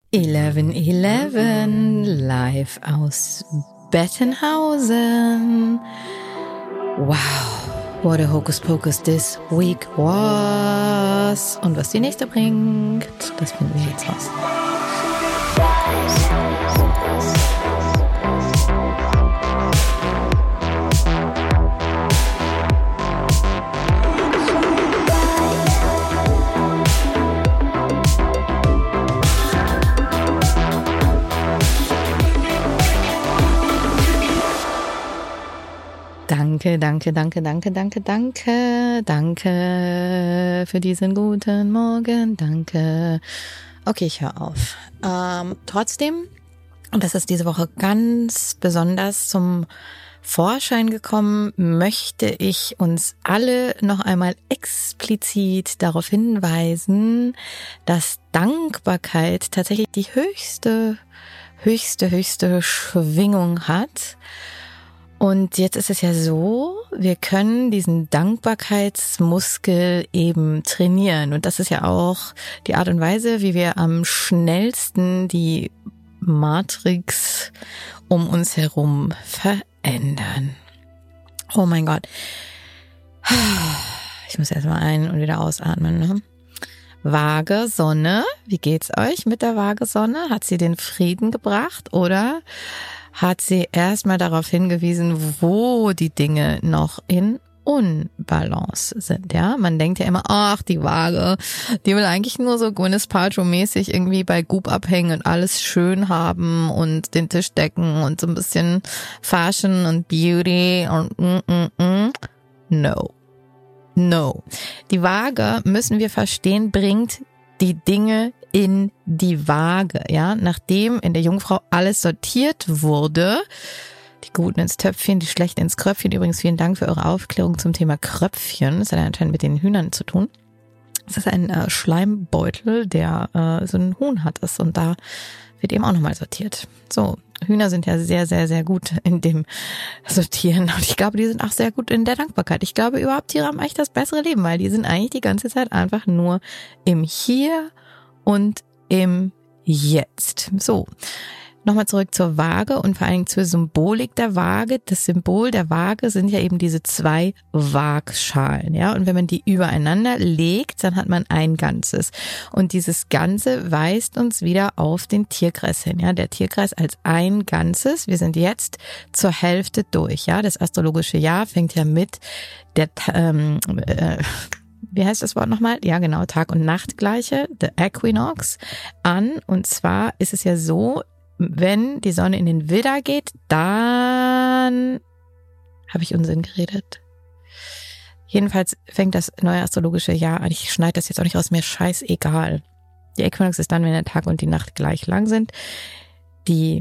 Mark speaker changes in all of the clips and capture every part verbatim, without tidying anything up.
Speaker 1: elf elf, live aus Bettenhausen. Wow, what a hocus pocus this week was. Und was die nächste bringt, das finden wir jetzt raus. Danke, danke, danke, danke, danke, danke, danke für diesen guten Morgen, danke. Okay, ich höre auf. Ähm, trotzdem, und das ist diese Woche ganz besonders zum Vorschein gekommen, möchte ich uns alle noch einmal explizit darauf hinweisen, dass Dankbarkeit tatsächlich die höchste, höchste, höchste Schwingung hat. Und jetzt ist es ja so, wir können diesen Dankbarkeitsmuskel eben trainieren. Und das ist ja auch die Art und Weise, wie wir am schnellsten die Matrix um uns herum verändern. Oh mein Gott. Ich muss erstmal ein- und wieder ausatmen, ne? Waage Sonne, wie geht's euch mit der Waage Sonne? Hat sie den Frieden gebracht oder hat sie erstmal darauf hingewiesen, wo die Dinge noch in Unbalance sind, ja? Man denkt ja immer, ach, die Waage, die will eigentlich nur so Gwyneth Paltrow-mäßig irgendwie bei Goop abhängen und alles schön haben und den Tisch decken und so ein bisschen Fashion und Beauty und mm, mm, mm. No. No. Die Waage, müssen wir verstehen, bringt die Dinge in die Waage, ja, nachdem in der Jungfrau alles sortiert wurde, die Guten ins Töpfchen, die Schlechten ins Kröpfchen. Übrigens vielen Dank für eure Aufklärung zum Thema Kröpfchen, das hat anscheinend mit den Hühnern zu tun. Das ist ein äh, Schleimbeutel, der äh, so ein Huhn hat es und da wird eben auch nochmal sortiert. So, Hühner sind ja sehr, sehr, sehr gut in dem Sortieren und ich glaube, die sind auch sehr gut in der Dankbarkeit. Ich glaube, überhaupt Tiere haben eigentlich das bessere Leben, weil die sind eigentlich die ganze Zeit einfach nur im Hier und im Jetzt. So, nochmal zurück zur Waage und vor allen Dingen zur Symbolik der Waage. Das Symbol der Waage sind ja eben diese zwei Waagschalen, ja. Und wenn man die übereinander legt, dann hat man ein Ganzes. Und dieses Ganze weist uns wieder auf den Tierkreis hin, ja. Der Tierkreis als ein Ganzes. Wir sind jetzt zur Hälfte durch, ja. Das astrologische Jahr fängt ja mit der ähm, äh, wie heißt das Wort nochmal? Ja, genau, Tag- und Nachtgleiche, the Equinox, an. Und zwar ist es ja so, wenn die Sonne in den Widder geht, dann habe ich Unsinn geredet. Jedenfalls fängt das neue astrologische Jahr an. Ich schneide das jetzt auch nicht raus, mir scheißegal. Die Equinox ist dann, wenn der Tag und die Nacht gleich lang sind. Die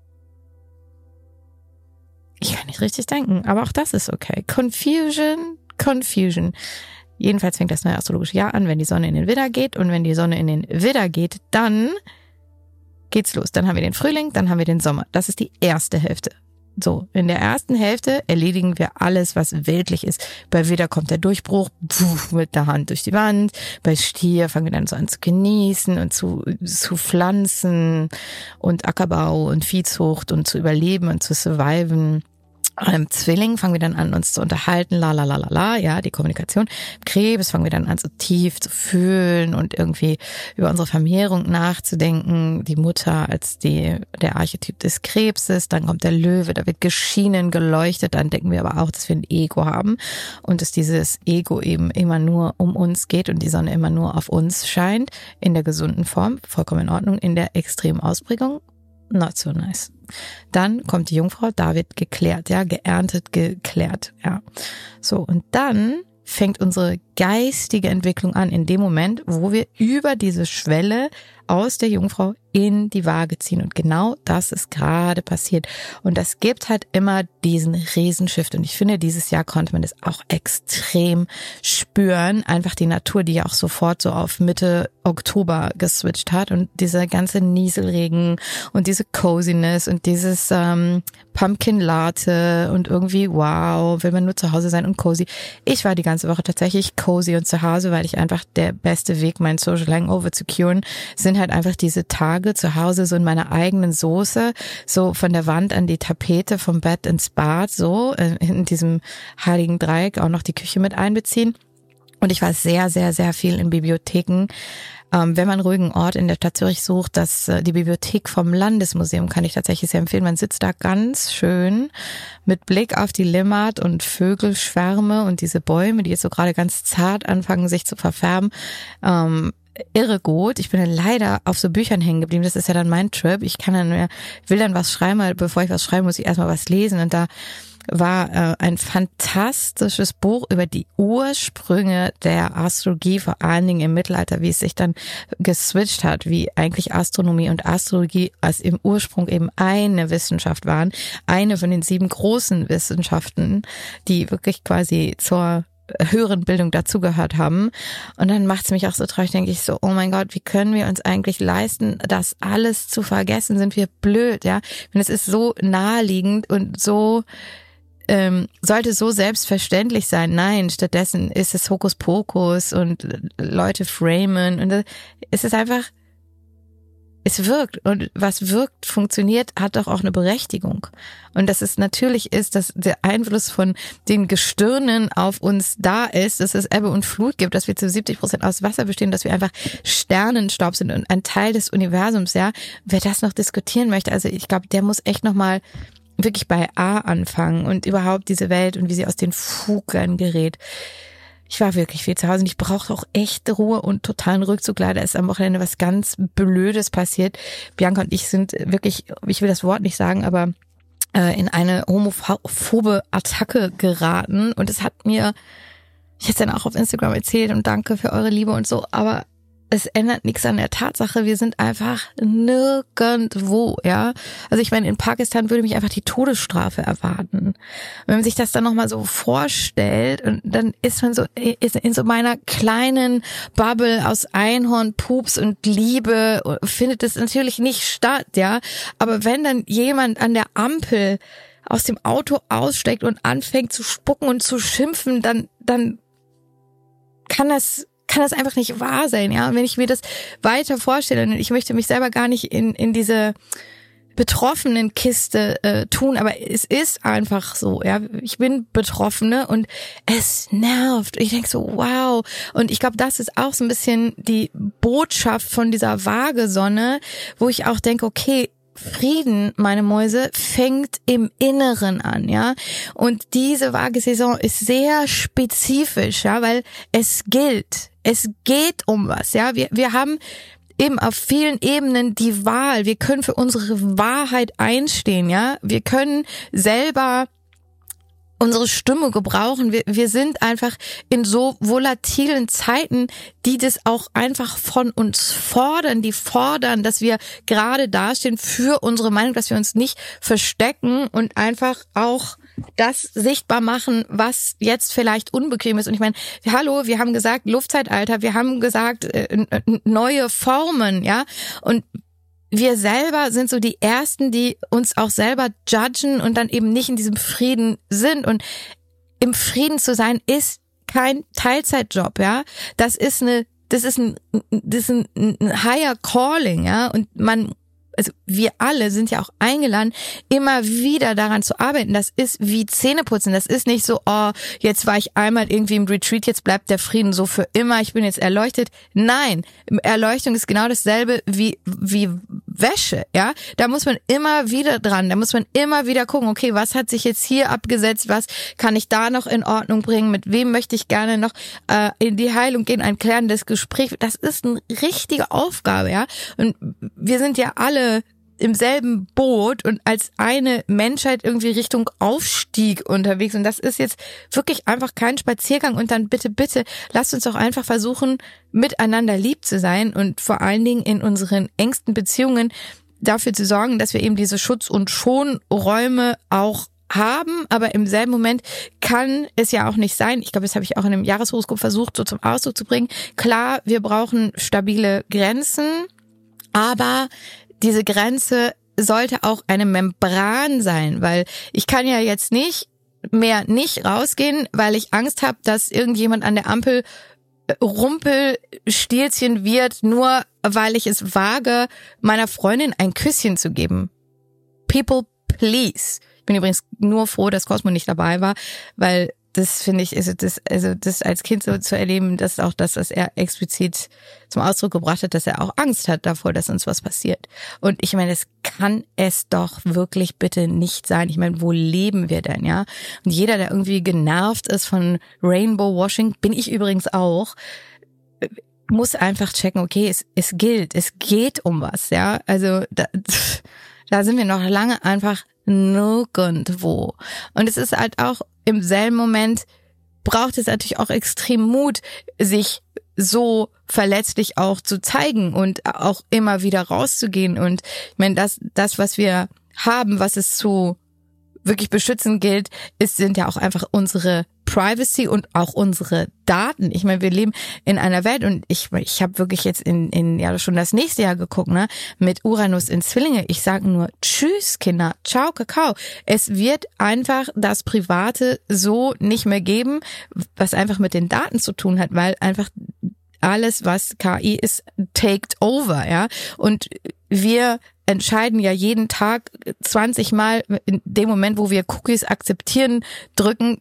Speaker 1: Ich kann nicht richtig denken, aber auch das ist okay. Confusion, Confusion. Jedenfalls fängt das neue astrologische Jahr an, wenn die Sonne in den Widder geht. Und wenn die Sonne in den Widder geht, dann geht's los. Dann haben wir den Frühling, dann haben wir den Sommer. Das ist die erste Hälfte. So, in der ersten Hälfte erledigen wir alles, was weltlich ist. Bei Widder kommt der Durchbruch, pf, mit der Hand durch die Wand. Bei Stier fangen wir dann so an zu genießen und zu, zu pflanzen und Ackerbau und Viehzucht und zu überleben und zu surviven. Im Zwilling fangen wir dann an, uns zu unterhalten, la la la la la, ja, die Kommunikation. Im Krebs fangen wir dann an, so tief zu fühlen und irgendwie über unsere Vermehrung nachzudenken. Die Mutter als die der Archetyp des Krebses, dann kommt der Löwe, da wird geschienen, geleuchtet, dann denken wir aber auch, dass wir ein Ego haben und dass dieses Ego eben immer nur um uns geht und die Sonne immer nur auf uns scheint, in der gesunden Form, vollkommen in Ordnung, in der extremen Ausprägung, not so nice. Dann kommt die Jungfrau, da wird geklärt, ja, geerntet, geklärt, ja. So, und dann fängt unsere geistige Entwicklung an, in dem Moment, wo wir über diese Schwelle aus der Jungfrau in die Waage ziehen. Und genau das ist gerade passiert. Und das gibt halt immer diesen Riesenshift. Und ich finde, dieses Jahr konnte man das auch extrem spüren. Einfach die Natur, die ja auch sofort so auf Mitte Oktober geswitcht hat. Und dieser ganze Nieselregen und diese Coziness und dieses ähm, Pumpkin Latte und irgendwie, wow, will man nur zu Hause sein und cozy. Ich war die ganze Woche tatsächlich cozy cozy und zu Hause, weil ich einfach der beste Weg, meinen Social Hangover zu curen, sind halt einfach diese Tage zu Hause so in meiner eigenen Soße, so von der Wand an die Tapete, vom Bett ins Bad, so in diesem heiligen Dreieck auch noch die Küche mit einbeziehen. Und ich war sehr, sehr, sehr viel in Bibliotheken. Ähm, wenn man einen ruhigen Ort in der Stadt Zürich sucht, das, äh, die Bibliothek vom Landesmuseum kann ich tatsächlich sehr empfehlen. Man sitzt da ganz schön mit Blick auf die Limmat und Vögelschwärme und diese Bäume, die jetzt so gerade ganz zart anfangen, sich zu verfärben. Ähm, irre gut. Ich bin dann leider auf so Büchern hängen geblieben. Das ist ja dann mein Trip. Ich kann dann, will dann was schreiben, aber bevor ich was schreibe, muss ich erstmal was lesen. Und da war äh, ein fantastisches Buch über die Ursprünge der Astrologie, vor allen Dingen im Mittelalter, wie es sich dann geswitcht hat, wie eigentlich Astronomie und Astrologie als im Ursprung eben eine Wissenschaft waren, eine von den sieben großen Wissenschaften, die wirklich quasi zur höheren Bildung dazugehört haben. Und dann macht es mich auch so traurig, denke ich so, oh mein Gott, wie können wir uns eigentlich leisten, das alles zu vergessen? Sind wir blöd, ja? Und es ist so naheliegend und so ähm, sollte so selbstverständlich sein. Nein, stattdessen ist es Hokuspokus und Leute framen und es ist einfach, es wirkt und was wirkt, funktioniert, hat doch auch eine Berechtigung. Und dass es natürlich ist, dass der Einfluss von den Gestirnen auf uns da ist, dass es Ebbe und Flut gibt, dass wir zu siebzig Prozent aus Wasser bestehen, dass wir einfach Sternenstaub sind und ein Teil des Universums, ja. Wer das noch diskutieren möchte, also ich glaube, der muss echt nochmal wirklich bei A anfangen und überhaupt diese Welt und wie sie aus den Fugen gerät. Ich war wirklich viel zu Hause und ich brauche auch echte Ruhe und totalen Rückzug. Leider ist am Wochenende was ganz Blödes passiert. Bianca und ich sind wirklich, ich will das Wort nicht sagen, aber äh, in eine homophobe Attacke geraten. Und es hat mir, ich hätte es dann auch auf Instagram erzählt und danke für eure Liebe und so, aber es ändert nichts an der Tatsache, wir sind einfach nirgendwo, ja. Also ich meine, in Pakistan würde mich einfach die Todesstrafe erwarten. Wenn man sich das dann nochmal so vorstellt und dann ist man so ist in so meiner kleinen Bubble aus Einhorn, Pups und Liebe, findet es natürlich nicht statt, ja. Aber wenn dann jemand an der Ampel aus dem Auto aussteigt und anfängt zu spucken und zu schimpfen, dann, dann kann das kann das einfach nicht wahr sein, ja. Und wenn ich mir das weiter vorstelle, und ich möchte mich selber gar nicht in in diese betroffenen Kiste äh, tun, aber es ist einfach so, ja. Ich bin Betroffene und es nervt. Ich denke so, wow. Und ich glaube, das ist auch so ein bisschen die Botschaft von dieser Waagesonne, wo ich auch denke, okay, Frieden, meine Mäuse, fängt im Inneren an, ja. Und diese Waagesaison ist sehr spezifisch, ja, weil es gilt, es geht um was, ja. Wir, wir haben eben auf vielen Ebenen die Wahl. Wir können für unsere Wahrheit einstehen, ja. Wir können selber unsere Stimme gebrauchen. Wir, wir sind einfach in so volatilen Zeiten, die das auch einfach von uns fordern, die fordern, dass wir gerade dastehen für unsere Meinung, dass wir uns nicht verstecken und einfach auch das sichtbar machen, was jetzt vielleicht unbequem ist. Und ich meine, hallo, wir haben gesagt Luftzeitalter, wir haben gesagt äh, neue Formen, ja, und wir selber sind so die Ersten, die uns auch selber judgen und dann eben nicht in diesem Frieden sind. Und im Frieden zu sein ist kein Teilzeitjob, ja. Das ist eine, das ist ein, das ist ein, ein higher calling, ja. Und man, also wir alle sind ja auch eingeladen, immer wieder daran zu arbeiten. Das ist wie Zähneputzen. Das ist nicht so, oh, jetzt war ich einmal irgendwie im Retreat, jetzt bleibt der Frieden so für immer, ich bin jetzt erleuchtet. Nein, Erleuchtung ist genau dasselbe wie wie Wäsche, ja. Da muss man immer wieder dran, da muss man immer wieder gucken, okay, was hat sich jetzt hier abgesetzt, was kann ich da noch in Ordnung bringen, mit wem möchte ich gerne noch äh, in die Heilung gehen, ein klärendes Gespräch. Das ist eine richtige Aufgabe, ja. Und wir sind ja alle im selben Boot und als eine Menschheit irgendwie Richtung Aufstieg unterwegs. Und das ist jetzt wirklich einfach kein Spaziergang. Und dann bitte, bitte, lasst uns doch einfach versuchen, miteinander lieb zu sein und vor allen Dingen in unseren engsten Beziehungen dafür zu sorgen, dass wir eben diese Schutz- und Schonräume auch haben, aber im selben Moment kann es ja auch nicht sein. Ich glaube, das habe ich auch in einem Jahreshoroskop versucht, so zum Ausdruck zu bringen. Klar, wir brauchen stabile Grenzen, aber diese Grenze sollte auch eine Membran sein, weil ich kann ja jetzt nicht mehr nicht rausgehen, weil ich Angst habe, dass irgendjemand an der Ampel Rumpelstilzchen wird, nur weil ich es wage, meiner Freundin ein Küsschen zu geben. People, please. Ich bin übrigens nur froh, dass Cosmo nicht dabei war, weil das finde ich, also das, also das als Kind so zu erleben, das ist auch das, was er explizit zum Ausdruck gebracht hat, dass er auch Angst hat davor, dass uns was passiert. Und ich meine, das kann es doch wirklich bitte nicht sein. Ich meine, wo leben wir denn, ja? Und jeder, der irgendwie genervt ist von Rainbow Washing, bin ich übrigens auch, muss einfach checken, okay, es, es gilt, es geht um was, ja? Also da, da sind wir noch lange einfach nirgendwo. Und es ist halt auch im selben Moment braucht es natürlich auch extrem Mut, sich so verletzlich auch zu zeigen und auch immer wieder rauszugehen. Und ich meine, das, das, was wir haben, was es zu wirklich beschützen gilt, ist, sind ja auch einfach unsere Privacy und auch unsere Daten. Ich meine, wir leben in einer Welt und ich ich habe wirklich jetzt in in ja schon das nächste Jahr geguckt, ne, mit Uranus in Zwillinge. Ich sage nur tschüss Kinder, ciao Kakao. Es wird einfach das Private so nicht mehr geben, was einfach mit den Daten zu tun hat, weil einfach alles, was K I ist, taked over, ja. Und wir entscheiden ja jeden Tag zwanzig Mal in dem Moment, wo wir Cookies akzeptieren drücken.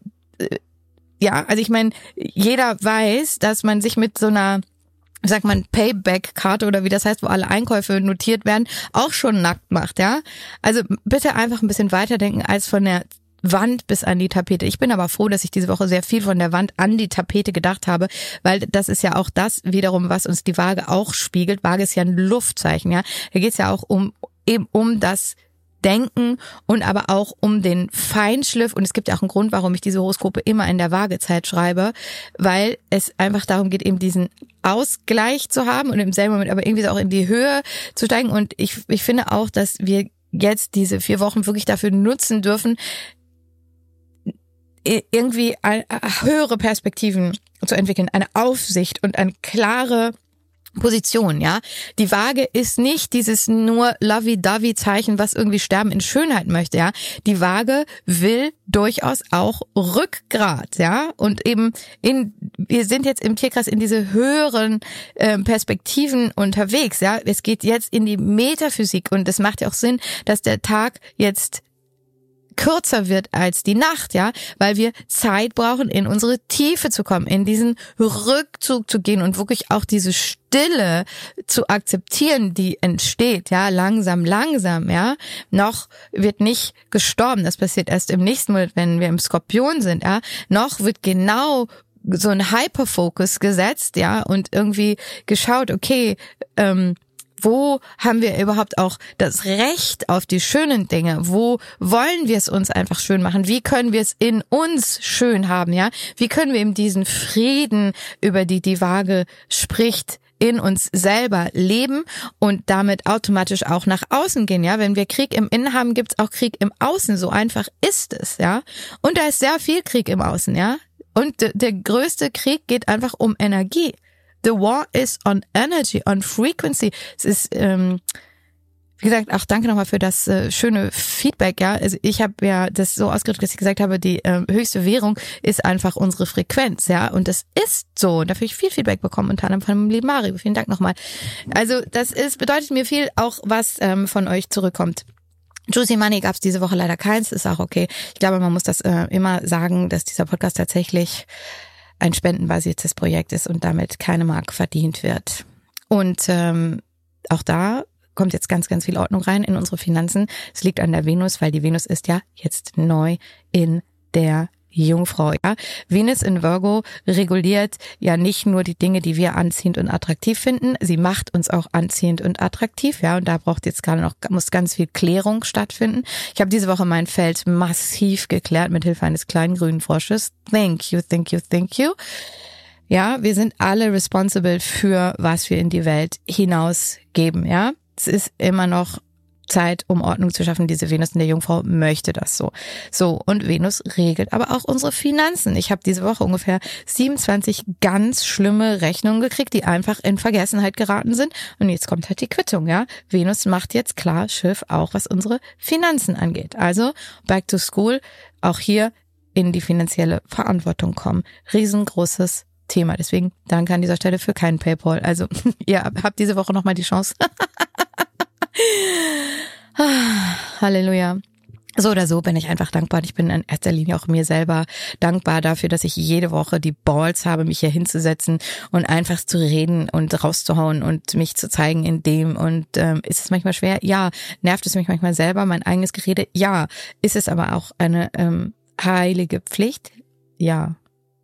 Speaker 1: Ja, also ich meine, jeder weiß, dass man sich mit so einer, sagt man, Payback-Karte oder wie das heißt, wo alle Einkäufe notiert werden, auch schon nackt macht, ja. Also bitte einfach ein bisschen weiterdenken als von der Wand bis an die Tapete. Ich bin aber froh, dass ich diese Woche sehr viel von der Wand an die Tapete gedacht habe, weil das ist ja auch das wiederum, was uns die Waage auch spiegelt. Waage ist ja ein Luftzeichen, ja. Da geht es ja auch um eben um das Denken und aber auch um den Feinschliff. Und es gibt ja auch einen Grund, warum ich diese Horoskope immer in der Waagezeit schreibe, weil es einfach darum geht, eben diesen Ausgleich zu haben und im selben Moment aber irgendwie auch in die Höhe zu steigen. Und ich, ich finde auch, dass wir jetzt diese vier Wochen wirklich dafür nutzen dürfen, irgendwie höhere Perspektiven zu entwickeln, eine Aufsicht und eine klare Position, ja. Die Waage ist nicht dieses nur Lovey-Dovey-Zeichen, was irgendwie Sterben in Schönheit möchte, ja. Die Waage will durchaus auch Rückgrat, ja. Und eben in, wir sind jetzt im Tierkreis in diese höheren äh, Perspektiven unterwegs, ja. Es geht jetzt in die Metaphysik und es macht ja auch Sinn, dass der Tag jetzt kürzer wird als die Nacht, ja, weil wir Zeit brauchen, in unsere Tiefe zu kommen, in diesen Rückzug zu gehen und wirklich auch diese Stille zu akzeptieren, die entsteht, ja, langsam, langsam, ja. Noch wird nicht gestorben, das passiert erst im nächsten Monat, wenn wir im Skorpion sind, ja. Noch wird genau so ein Hyperfokus gesetzt, ja, und irgendwie geschaut, okay, ähm, wo haben wir überhaupt auch das Recht auf die schönen Dinge? Wo wollen wir es uns einfach schön machen? Wie können wir es in uns schön haben, ja? Wie können wir eben diesen Frieden, über die die Waage spricht, in uns selber leben und damit automatisch auch nach außen gehen, ja? Wenn wir Krieg im Innen haben, gibt's auch Krieg im Außen. So einfach ist es, ja? Und da ist sehr viel Krieg im Außen, ja? Und d- der größte Krieg geht einfach um Energie. The war is on energy, on frequency. Es ist, ähm, wie gesagt, auch danke nochmal für das äh, schöne Feedback, ja. Also ich habe ja das so ausgedrückt, dass ich gesagt habe, die äh, höchste Währung ist einfach unsere Frequenz, ja. Und das ist so. Und dafür habe ich viel Feedback bekommen, unter anderem von dem lieben Mario. Vielen Dank nochmal. Also das ist, bedeutet mir viel, auch was ähm, von euch zurückkommt. Juicy Money gab es diese Woche leider keins, ist auch okay. Ich glaube, man muss das äh, immer sagen, dass dieser Podcast tatsächlich ein spendenbasiertes Projekt ist und damit keine Mark verdient wird. Und ähm, auch da kommt jetzt ganz, ganz viel Ordnung rein in unsere Finanzen. Es liegt an der Venus, weil die Venus ist ja jetzt neu in der Jungfrau. Ja, Venus in Virgo reguliert ja nicht nur die Dinge, die wir anziehend und attraktiv finden, sie macht uns auch anziehend und attraktiv. Ja, und da braucht jetzt gerade noch, muss ganz viel Klärung stattfinden. Ich habe diese Woche mein Feld massiv geklärt mit Hilfe eines kleinen grünen Frosches. Thank you, thank you, thank you. Ja, wir sind alle responsible für was wir in die Welt hinausgeben. Ja, es ist immer noch Zeit, um Ordnung zu schaffen. Diese Venus in der Jungfrau möchte das so. So, und Venus regelt aber auch unsere Finanzen. Ich habe diese Woche ungefähr siebenundzwanzig ganz schlimme Rechnungen gekriegt, die einfach in Vergessenheit geraten sind. Und jetzt kommt halt die Quittung, ja. Venus macht jetzt klar Schiff, auch was unsere Finanzen angeht. Also, back to school. Auch hier in die finanzielle Verantwortung kommen. Riesengroßes Thema. Deswegen danke an dieser Stelle für keinen PayPal. Also ihr habt diese Woche nochmal die Chance. Halleluja. So oder so bin ich einfach dankbar. Ich bin in erster Linie auch mir selber dankbar dafür, dass ich jede Woche die Balls habe, mich hier hinzusetzen und einfach zu reden und rauszuhauen und mich zu zeigen in dem. Und ähm, ist es manchmal schwer? Ja. Nervt es mich manchmal selber, mein eigenes Gerede? Ja. Ist es aber auch eine ähm, heilige Pflicht? Ja.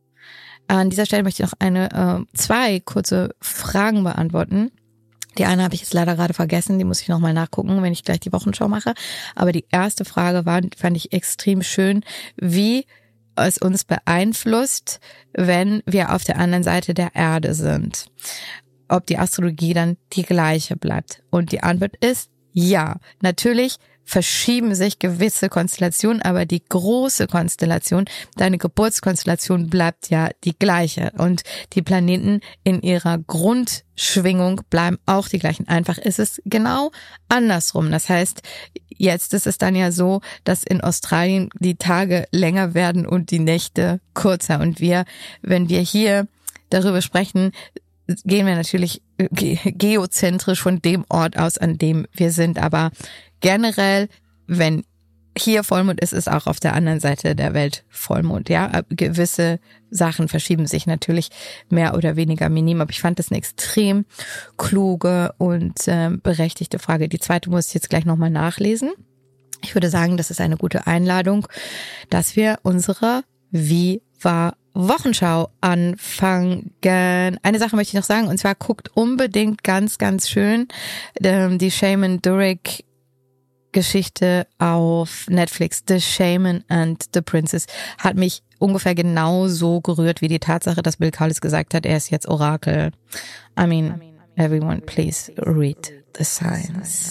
Speaker 1: An dieser Stelle möchte ich noch eine, äh, zwei kurze Fragen beantworten. Die eine habe ich jetzt leider gerade vergessen, die muss ich nochmal nachgucken, wenn ich gleich die Wochenschau mache. Aber die erste Frage war, fand ich extrem schön, wie es uns beeinflusst, wenn wir auf der anderen Seite der Erde sind. Ob die Astrologie dann die gleiche bleibt. Und die Antwort ist ja. Natürlich verschieben sich gewisse Konstellationen, aber die große Konstellation, deine Geburtskonstellation bleibt ja die gleiche und die Planeten in ihrer Grundschwingung bleiben auch die gleichen. Einfach ist es genau andersrum. Das heißt, jetzt ist es dann ja so, dass in Australien die Tage länger werden und die Nächte kürzer. Und wir, wenn wir hier darüber sprechen, gehen wir natürlich geozentrisch von dem Ort aus, an dem wir sind. Aber generell, wenn hier Vollmond ist, ist auch auf der anderen Seite der Welt Vollmond. Ja, gewisse Sachen verschieben sich natürlich mehr oder weniger minim. Aber ich fand das eine extrem kluge und äh, berechtigte Frage. Die zweite muss ich jetzt gleich nochmal nachlesen. Ich würde sagen, das ist eine gute Einladung, dass wir unsere Viva Wochenschau anfangen. Eine Sache möchte ich noch sagen, und zwar guckt unbedingt ganz, ganz schön ähm, die Shaman Durek Geschichte auf Netflix. The Shaman and the Princess hat mich ungefähr genauso gerührt wie die Tatsache, dass Bill Kaulitz gesagt hat, er ist jetzt Orakel. I mean, everyone please read the signs.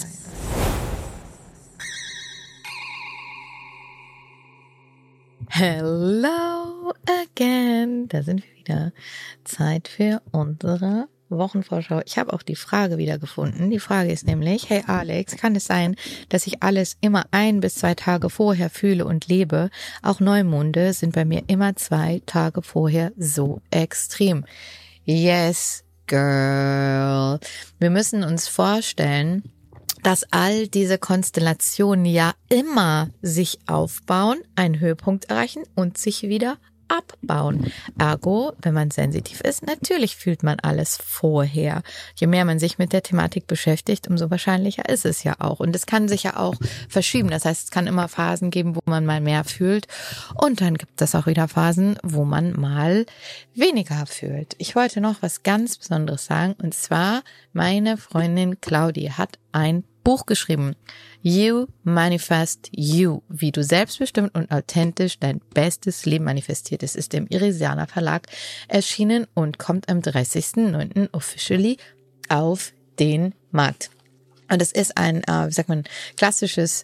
Speaker 1: Hello again. Da sind wir wieder. Zeit für unsere Wochenvorschau. Ich habe auch die Frage wieder gefunden. Die Frage ist nämlich, hey Alex, kann es sein, dass ich alles immer ein bis zwei Tage vorher fühle und lebe? Auch Neumonde sind bei mir immer zwei Tage vorher so extrem. Yes, girl. Wir müssen uns vorstellen, dass all diese Konstellationen ja immer sich aufbauen, einen Höhepunkt erreichen und sich wieder abbauen. Ergo, wenn man sensitiv ist, natürlich fühlt man alles vorher. Je mehr man sich mit der Thematik beschäftigt, umso wahrscheinlicher ist es ja auch. Und es kann sich ja auch verschieben. Das heißt, es kann immer Phasen geben, wo man mal mehr fühlt. Und dann gibt es auch wieder Phasen, wo man mal weniger fühlt. Ich wollte noch was ganz Besonderes sagen. Und zwar, meine Freundin Claudi hat ein Buch geschrieben. You Manifest You, wie du selbstbestimmt und authentisch dein bestes Leben manifestiert. Es ist im Irisianer Verlag erschienen und kommt am dreißigsten neunten officially auf den Markt. Und es ist ein, äh, wie sagt man, klassisches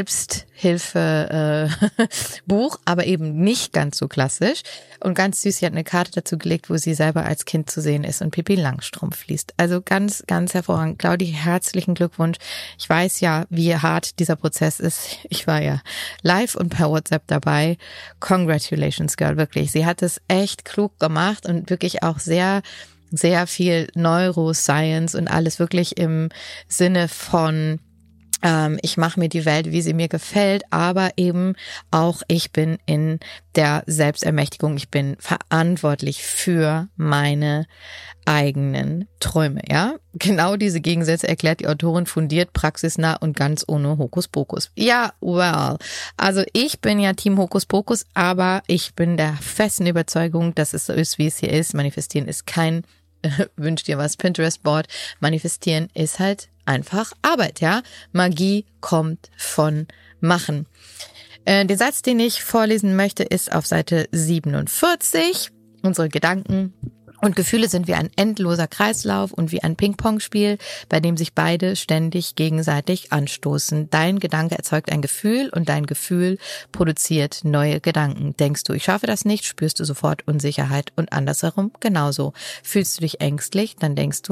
Speaker 1: Selbsthilfe-Buch, äh, aber eben nicht ganz so klassisch. Und ganz süß, sie hat eine Karte dazu gelegt, wo sie selber als Kind zu sehen ist und Pippi Langstrumpf liest. Also ganz, ganz hervorragend. Claudi, herzlichen Glückwunsch. Ich weiß ja, wie hart dieser Prozess ist. Ich war ja live und per WhatsApp dabei. Congratulations, Girl, wirklich. Sie hat es echt klug gemacht und wirklich auch sehr sehr viel Neuroscience und alles wirklich im Sinne von ähm, ich mache mir die Welt, wie sie mir gefällt, aber eben auch ich bin in der Selbstermächtigung, ich bin verantwortlich für meine eigenen Träume, ja? Genau diese Gegensätze erklärt die Autorin fundiert, praxisnah und ganz ohne Hokuspokus. Ja, well, also ich bin ja Team Hokuspokus, aber ich bin der festen Überzeugung, dass es so ist, wie es hier ist. Manifestieren ist kein äh, wünsch dir was Pinterest-Board. Manifestieren ist halt einfach Arbeit, ja? Magie kommt von Machen. Äh, den Satz, den ich vorlesen möchte, ist auf Seite siebenundvierzig. Unsere Gedanken und Gefühle sind wie ein endloser Kreislauf und wie ein Ping-Pong-Spiel, bei dem sich beide ständig gegenseitig anstoßen. Dein Gedanke erzeugt ein Gefühl und dein Gefühl produziert neue Gedanken. Denkst du, ich schaffe das nicht, spürst du sofort Unsicherheit und andersherum genauso. Fühlst du dich ängstlich, dann denkst du,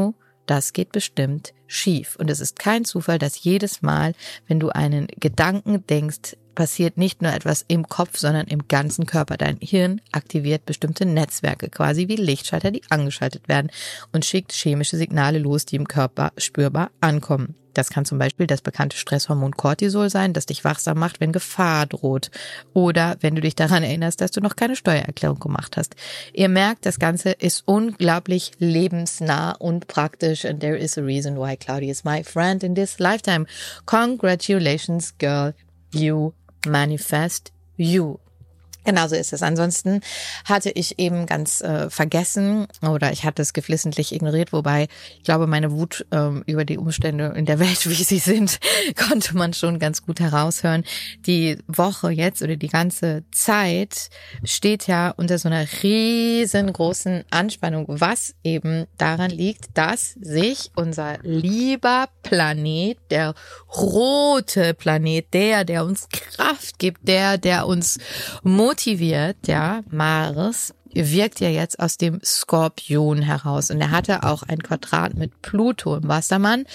Speaker 1: das geht bestimmt schief. Und es ist kein Zufall, dass jedes Mal, wenn du einen Gedanken denkst, passiert nicht nur etwas im Kopf, sondern im ganzen Körper. Dein Hirn aktiviert bestimmte Netzwerke, quasi wie Lichtschalter, die angeschaltet werden und schickt chemische Signale los, die im Körper spürbar ankommen. Das kann zum Beispiel das bekannte Stresshormon Cortisol sein, das dich wachsam macht, wenn Gefahr droht. Oder wenn du dich daran erinnerst, dass du noch keine Steuererklärung gemacht hast. Ihr merkt, das Ganze ist unglaublich lebensnah und praktisch. And there is a reason why Claudia is my friend in this lifetime. Congratulations, girl. You manifest you. Genauso ist es. Ansonsten hatte ich eben ganz äh, vergessen oder ich hatte es geflissentlich ignoriert, wobei ich glaube, meine Wut ähm, über die Umstände in der Welt, wie sie sind, konnte man schon ganz gut heraushören. Die Woche jetzt oder die ganze Zeit steht ja unter so einer riesengroßen Anspannung, was eben daran liegt, dass sich unser lieber Planet, der rote Planet, der, der uns Kraft gibt, der, der uns motiviert, motiviert, ja, Mars wirkt ja jetzt aus dem Skorpion heraus und er hatte auch ein Quadrat mit Pluto im Wassermann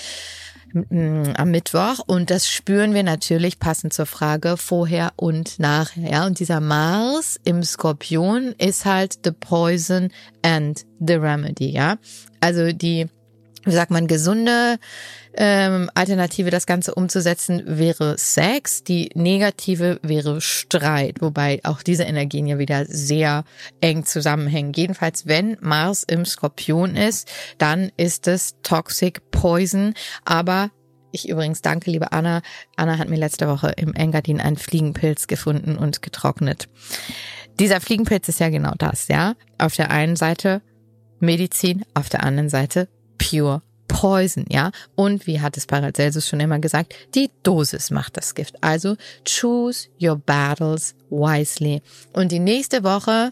Speaker 1: am Mittwoch und das spüren wir natürlich passend zur Frage vorher und nachher, ja, und dieser Mars im Skorpion ist halt the poison and the remedy, ja, also die, wie sagt man, gesunde ähm, Alternative, das Ganze umzusetzen, wäre Sex. Die negative wäre Streit, wobei auch diese Energien ja wieder sehr eng zusammenhängen. Jedenfalls, wenn Mars im Skorpion ist, dann ist es Toxic Poison. Aber ich übrigens danke, liebe Anna. Anna hat mir letzte Woche im Engadin einen Fliegenpilz gefunden und getrocknet. Dieser Fliegenpilz ist ja genau das, ja. Auf der einen Seite Medizin, auf der anderen Seite Pure Poison, ja. Und wie hat es Paracelsus schon immer gesagt, die Dosis macht das Gift. Also choose your battles wisely. Und die nächste Woche,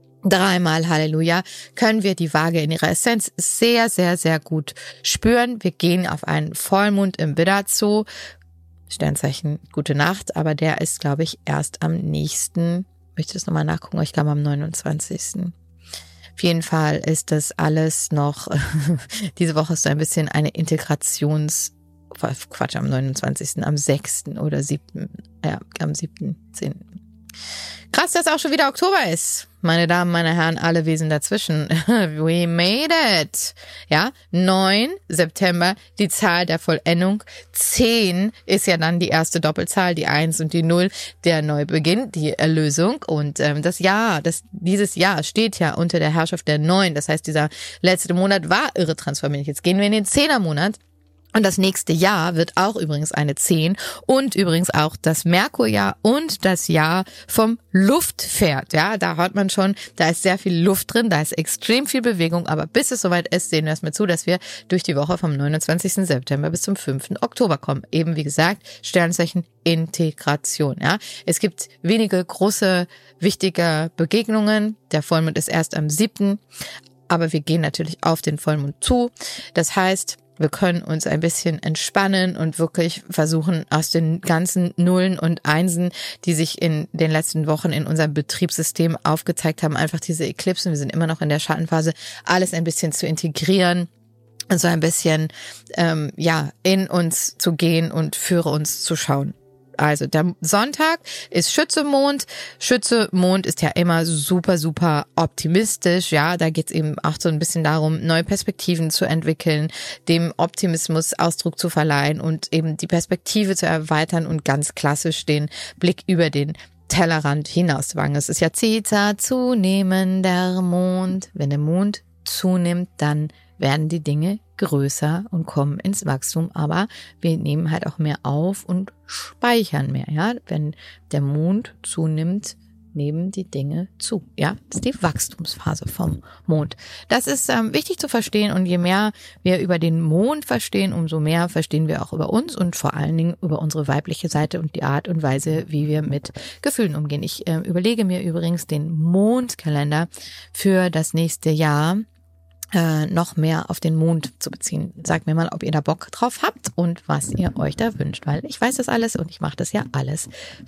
Speaker 1: dreimal Halleluja, können wir die Waage in ihrer Essenz sehr, sehr, sehr gut spüren. Wir gehen auf einen Vollmond im Widder zu. Sternzeichen gute Nacht, aber der ist, glaube ich, erst am nächsten, möchte das nochmal nachgucken, ich glaube am neunundzwanzigsten Auf jeden Fall ist das alles noch, diese Woche ist so ein bisschen eine Integrations, Quatsch, am neunundzwanzigsten am sechsten oder siebten ja, am siebten zehnten Krass, dass auch schon wieder Oktober ist. Meine Damen, meine Herren, alle Wesen dazwischen. We made it. Ja, neun September, die Zahl der Vollendung. zehn ist ja dann die erste Doppelzahl, die eins und die null, der Neubeginn, die Erlösung. Und ähm, das Jahr, das dieses Jahr steht ja unter der Herrschaft der neun. Das heißt, dieser letzte Monat war irre transformiert. Jetzt gehen wir in den Zehnermonat. Und das nächste Jahr wird auch übrigens eine zehn und übrigens auch das Merkurjahr und das Jahr vom Luftpferd. Ja, da hört man schon, da ist sehr viel Luft drin, da ist extrem viel Bewegung, aber bis es soweit ist, sehen wir erstmal zu, dass wir durch die Woche vom neunundzwanzigsten September bis zum fünften Oktober kommen. Eben wie gesagt, Sternzeichen Integration. Ja, es gibt wenige große, wichtige Begegnungen. Der Vollmond ist erst am siebten aber wir gehen natürlich auf den Vollmond zu. Das heißt, wir können uns ein bisschen entspannen und wirklich versuchen, aus den ganzen Nullen und Einsen, die sich in den letzten Wochen in unserem Betriebssystem aufgezeigt haben, einfach diese Eklipsen, wir sind immer noch in der Schattenphase, alles ein bisschen zu integrieren und so ein bisschen ähm, ja in uns zu gehen und für uns zu schauen. Also der Sonntag ist Schütze-Mond. Schütze-Mond ist ja immer super, super optimistisch. Ja, da geht's eben auch so ein bisschen darum, neue Perspektiven zu entwickeln, dem Optimismus Ausdruck zu verleihen und eben die Perspektive zu erweitern und ganz klassisch den Blick über den Tellerrand hinauszuwagen. Es ist ja Zeta, zunehmender Mond. Wenn der Mond zunimmt, dann werden die Dinge größer und kommen ins Wachstum, aber wir nehmen halt auch mehr auf und speichern mehr, ja. Wenn der Mond zunimmt, nehmen die Dinge zu, ja. Das ist die Wachstumsphase vom Mond. Das ist ähm, wichtig zu verstehen und je mehr wir über den Mond verstehen, umso mehr verstehen wir auch über uns und vor allen Dingen über unsere weibliche Seite und die Art und Weise, wie wir mit Gefühlen umgehen. Ich äh, überlege mir übrigens den Mondkalender für das nächste Jahr Äh, noch mehr auf den Mond zu beziehen. Sagt mir mal, ob ihr da Bock drauf habt und was ihr euch da wünscht, weil ich weiß das alles und ich mache das ja alles für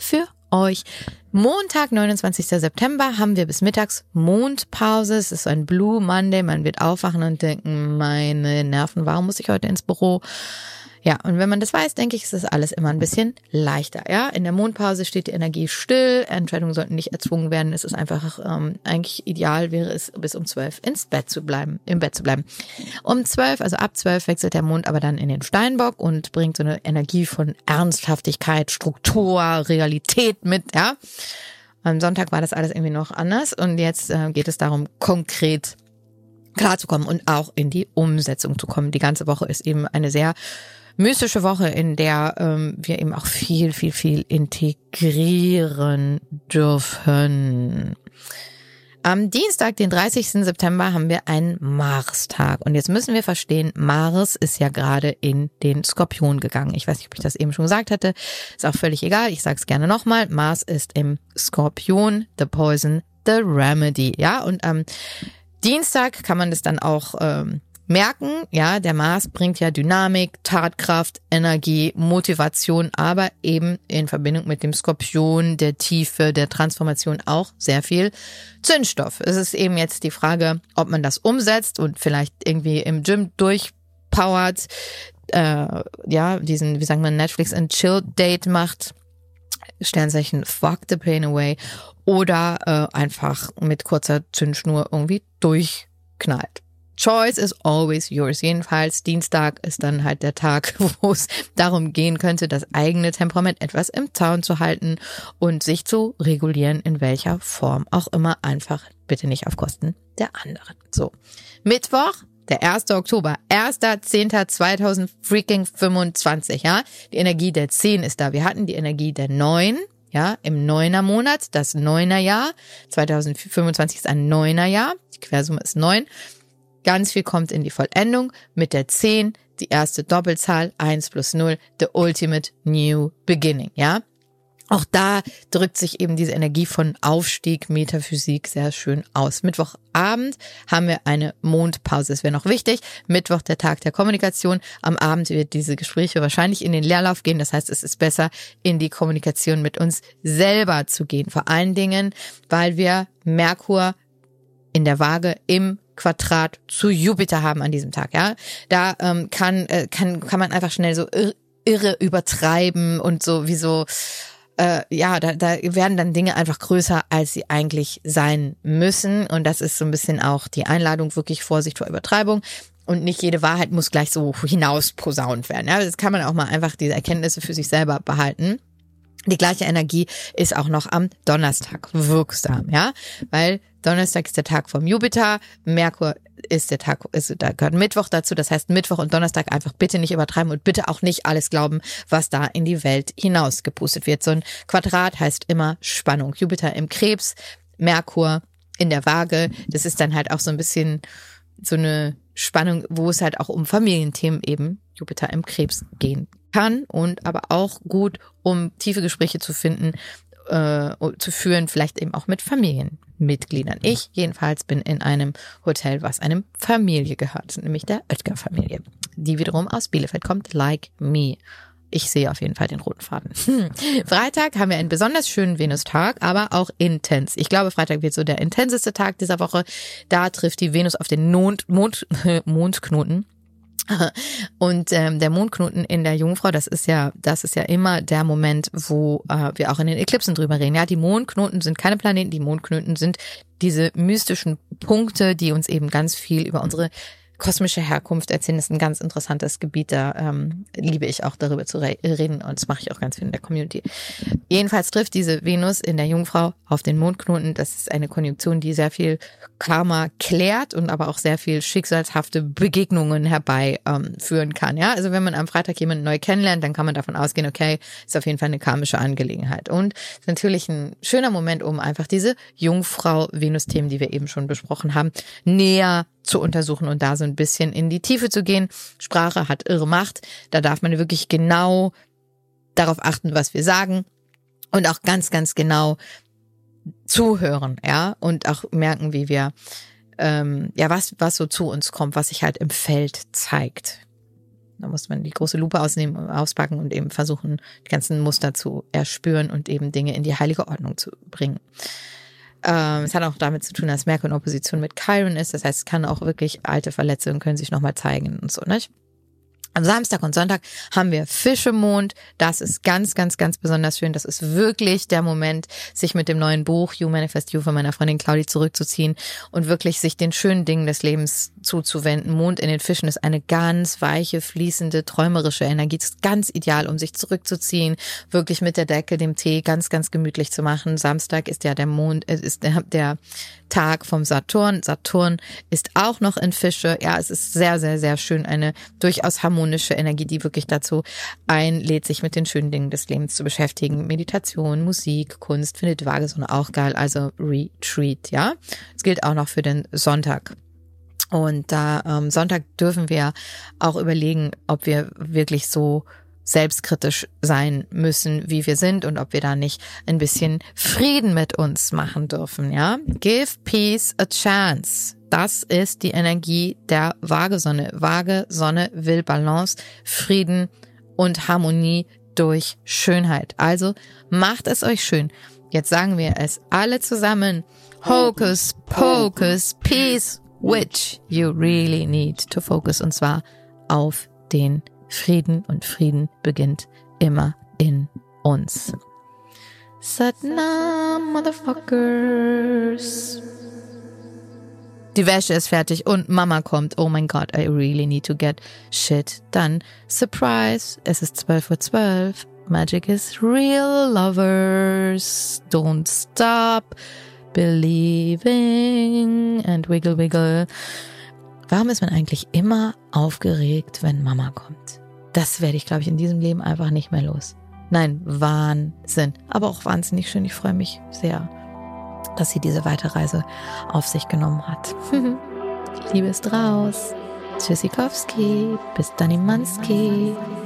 Speaker 1: euch. Montag, neunundzwanzigster September, haben wir bis mittags Mondpause. Es ist ein Blue Monday. Man wird aufwachen und denken, meine Nerven, warum muss ich heute ins Büro? Ja, und wenn man das weiß, denke ich, ist das alles immer ein bisschen leichter. Ja, in der Mondpause steht die Energie still. Entscheidungen sollten nicht erzwungen werden. Es ist einfach ähm, eigentlich ideal wäre es, bis um zwölf ins Bett zu bleiben, im Bett zu bleiben. Um zwölf, also ab zwölf wechselt der Mond aber dann in den Steinbock und bringt so eine Energie von Ernsthaftigkeit, Struktur, Realität mit. Ja, am Sonntag war das alles irgendwie noch anders und jetzt äh, geht es darum, konkret klarzukommen und auch in die Umsetzung zu kommen. Die ganze Woche ist eben eine sehr mystische Woche, in der ähm, wir eben auch viel, viel, viel integrieren dürfen. Am Dienstag, den dreißigsten September, haben wir einen Mars-Tag. Und jetzt müssen wir verstehen, Mars ist ja gerade in den Skorpion gegangen. Ich weiß nicht, ob ich das eben schon gesagt hatte. Ist auch völlig egal. Ich sage es gerne nochmal. Mars ist im Skorpion, the poison, the remedy. Ja, und am Dienstag kann man das dann auch ähm, merken, ja, der Mars bringt ja Dynamik, Tatkraft, Energie, Motivation, aber eben in Verbindung mit dem Skorpion, der Tiefe, der Transformation auch sehr viel Zündstoff. Es ist eben jetzt die Frage, ob man das umsetzt und vielleicht irgendwie im Gym durchpowert, äh, ja, diesen, wie sagen wir, Netflix and Chill Date macht, Sternzeichen fuck the pain away, oder äh, einfach mit kurzer Zündschnur irgendwie durchknallt. Choice is always yours. Jedenfalls Dienstag ist dann halt der Tag, wo es darum gehen könnte, das eigene Temperament etwas im Zaun zu halten und sich zu regulieren, in welcher Form auch immer, einfach bitte nicht auf Kosten der anderen. So, Mittwoch, der erster Oktober, erster zehnter zweitausendfünfundzwanzig, ja. Die Energie der zehn ist da. Wir hatten die Energie der neun, ja, im Neuner-Monat, das Neunerjahr. zweitausendfünfundzwanzig ist ein Neunerjahr. Die Quersumme ist neun. Ganz viel kommt in die Vollendung mit der zehn, die erste Doppelzahl, eins plus null, the ultimate new beginning, ja. Auch da drückt sich eben diese Energie von Aufstieg, Metaphysik sehr schön aus. Mittwochabend haben wir eine Mondpause. Das wäre noch wichtig. Mittwoch der Tag der Kommunikation. Am Abend wird diese Gespräche wahrscheinlich in den Leerlauf gehen. Das heißt, es ist besser, in die Kommunikation mit uns selber zu gehen. Vor allen Dingen, weil wir Merkur in der Waage im Quadrat zu Jupiter haben an diesem Tag, ja. Da ähm, kann äh, kann kann man einfach schnell so irre, irre übertreiben und so wie so äh, ja, da da werden dann Dinge einfach größer, als sie eigentlich sein müssen, und das ist so ein bisschen auch die Einladung, wirklich Vorsicht vor Übertreibung. Und nicht jede Wahrheit muss gleich so hinaus posaunt werden. Ja, das kann man auch mal einfach diese Erkenntnisse für sich selber behalten. Die gleiche Energie ist auch noch am Donnerstag wirksam, ja, weil Donnerstag ist der Tag vom Jupiter, Merkur ist der Tag, ist, da gehört Mittwoch dazu, das heißt Mittwoch und Donnerstag einfach bitte nicht übertreiben und bitte auch nicht alles glauben, was da in die Welt hinaus gepustet wird. So ein Quadrat heißt immer Spannung. Jupiter im Krebs, Merkur in der Waage, das ist dann halt auch so ein bisschen so eine Spannung, wo es halt auch um Familienthemen eben Jupiter im Krebs gehen kann, und aber auch gut, um tiefe Gespräche zu finden, äh, zu führen, vielleicht eben auch mit Familienmitgliedern. Ich jedenfalls bin in einem Hotel, was einem Familie gehört, nämlich der Oetker-Familie, die wiederum aus Bielefeld kommt, like me. Ich sehe auf jeden Fall den roten Faden. Hm. Freitag haben wir einen besonders schönen Venustag, aber auch intens. Ich glaube, Freitag wird so der intenseste Tag dieser Woche. Da trifft die Venus auf den Mond, Mond, Mondknoten. Und ähm, der Mondknoten in der Jungfrau, das ist ja, das ist ja immer der Moment, wo äh, wir auch in den Eklipsen drüber reden. Ja, die Mondknoten sind keine Planeten, die Mondknoten sind diese mystischen Punkte, die uns eben ganz viel über unsere kosmische Herkunft erzählen. Das ist ein ganz interessantes Gebiet, da ähm, liebe ich auch darüber zu re- reden, und das mache ich auch ganz viel in der Community. Jedenfalls trifft diese Venus in der Jungfrau auf den Mondknoten. Das ist eine Konjunktion, die sehr viel Karma klärt und aber auch sehr viel schicksalshafte Begegnungen herbei ähm, führen kann. Ja, also wenn man am Freitag jemanden neu kennenlernt, dann kann man davon ausgehen, okay, ist auf jeden Fall eine karmische Angelegenheit. Und ist natürlich ein schöner Moment, um einfach diese Jungfrau-Venus-Themen, die wir eben schon besprochen haben, näher zu untersuchen und da so ein bisschen in die Tiefe zu gehen. Sprache hat irre Macht. Da darf man wirklich genau darauf achten, was wir sagen, und auch ganz, ganz genau zuhören, ja, und auch merken, wie wir, ähm, ja, was, was so zu uns kommt, was sich halt im Feld zeigt. Da muss man die große Lupe ausnehmen, auspacken und eben versuchen, die ganzen Muster zu erspüren und eben Dinge in die heilige Ordnung zu bringen. Ähm, es hat auch damit zu tun, dass Merkur in Opposition mit Chiron ist. Das heißt, es kann auch wirklich alte Verletzungen können sich nochmal zeigen und so, nicht? Am Samstag und Sonntag haben wir Fischemond. Das ist ganz, ganz, ganz besonders schön. Das ist wirklich der Moment, sich mit dem neuen Buch You Manifest You von meiner Freundin Claudi zurückzuziehen und wirklich sich den schönen Dingen des Lebens zuzuwenden. Mond in den Fischen ist eine ganz weiche, fließende, träumerische Energie. Das ist ganz ideal, um sich zurückzuziehen, wirklich mit der Decke, dem Tee ganz, ganz gemütlich zu machen. Samstag ist ja der Mond, äh, ist der, der Tag vom Saturn. Saturn ist auch noch in Fische. Ja, es ist sehr, sehr, sehr schön. Eine durchaus harmonische Energie, die wirklich dazu einlädt, sich mit den schönen Dingen des Lebens zu beschäftigen. Meditation, Musik, Kunst, findet Waagesonne auch geil. Also Retreat, ja. Das gilt auch noch für den Sonntag. Und da ähm, Sonntag dürfen wir auch überlegen, ob wir wirklich so selbstkritisch sein müssen, wie wir sind und ob wir da nicht ein bisschen Frieden mit uns machen dürfen, ja. Give peace a chance. Das ist die Energie der Waagesonne. Waagesonne will Balance, Frieden und Harmonie durch Schönheit. Also macht es euch schön. Jetzt sagen wir es alle zusammen. Hocus pocus, peace, which you really need to focus. Und zwar auf den Frieden. Und Frieden beginnt immer in uns. Satnam, Motherfuckers. Die Wäsche ist fertig und Mama kommt. Oh mein Gott, I really need to get shit done. Surprise, es ist zwölf Uhr zwölf. Magic is real, lovers. Don't stop believing and wiggle, wiggle. Warum ist man eigentlich immer aufgeregt, wenn Mama kommt? Das werde ich, glaube ich, in diesem Leben einfach nicht mehr los. Nein, Wahnsinn. Aber auch wahnsinnig schön. Ich freue mich sehr, dass sie diese Weiterreise auf sich genommen hat. Liebe ist raus. Tschüssikowski. Bis dann im Manski.